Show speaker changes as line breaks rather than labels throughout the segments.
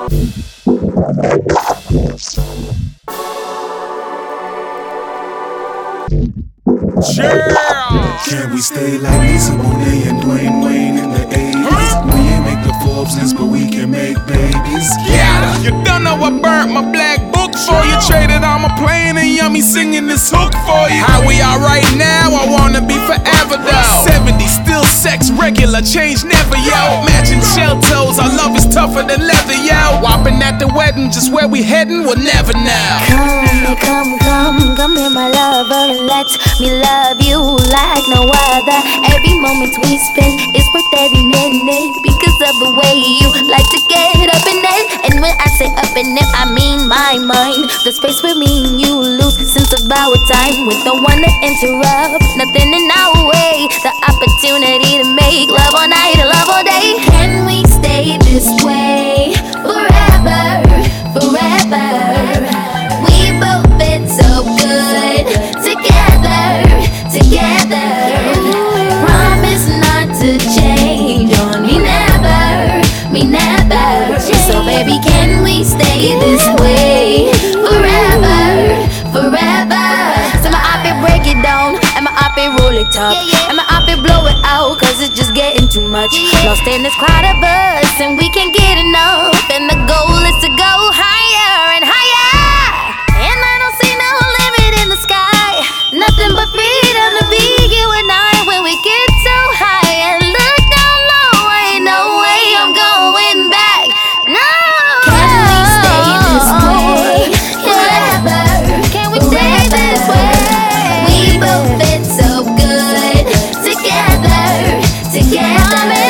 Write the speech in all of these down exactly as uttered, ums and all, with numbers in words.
Yeah.
Can we stay like Lisa Bonet and Dwayne Wayne in the eighties? We ain't make the Forbes list, but we can make babies.
Yeah, you don't know I burnt my black book for you. Traded on my plane and Yummy singing this hook for you. How we are right now, I wanna be forever though. seventies, still sex regular, change never, yo. Matching shell toes, our love is tougher than leather, yo. Whopping at the wedding, just where we heading, we'll never know.
Come, come, come, come here, my lover, and let me love you like no other. Every moment we spend is worth every minute because of the way you like to get up in it. And when I say up in it, I mean my mind. The space for me and you lose sense of our time with no one to interrupt, nothing in our way. The opportunity to make love all night, love all day. Can we stay this way forever, forever? We both fit so good together, together. Promise not to change on me, never, me never. So baby, can we stay this way forever, forever? So my op it break it down, and my op it roll it up, and my op it blow it out, cause it's just getting too much. Lost in this crowd of us, and we can't get enough. And the goal is to go higher and higher. And I don't see no limit in the sky, nothing but freedom to be you and I when we get so high. And look down low, ain't no way I'm going back. No. Can we stay this way forever? Can we stay this way? We both fit so good together, together.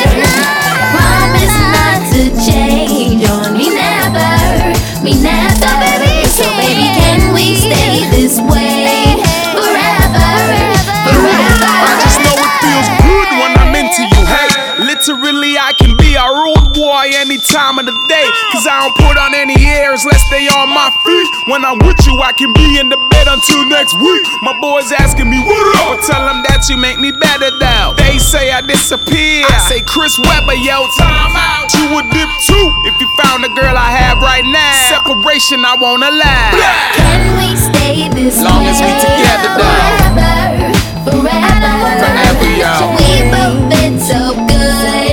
Promise not to change on me, never, me never. So baby, can we stay this way forever, forever?
I just know it feels good when I'm into you, hey. Literally, I can be a rude boy any time of the day, cause I don't put on any airs lest they on my feet. When I'm with you, I can be in the bed until next week. My boys asking me, what up? I tell them that you make me better though. They say I disappear, I say Chris Webber, yo, time out. You would dip too if you found the girl I have right now. Separation, I won't allow.
Can we stay this
Long
way
as we together, though.
forever, forever,
Forever, yo.
We both fit so good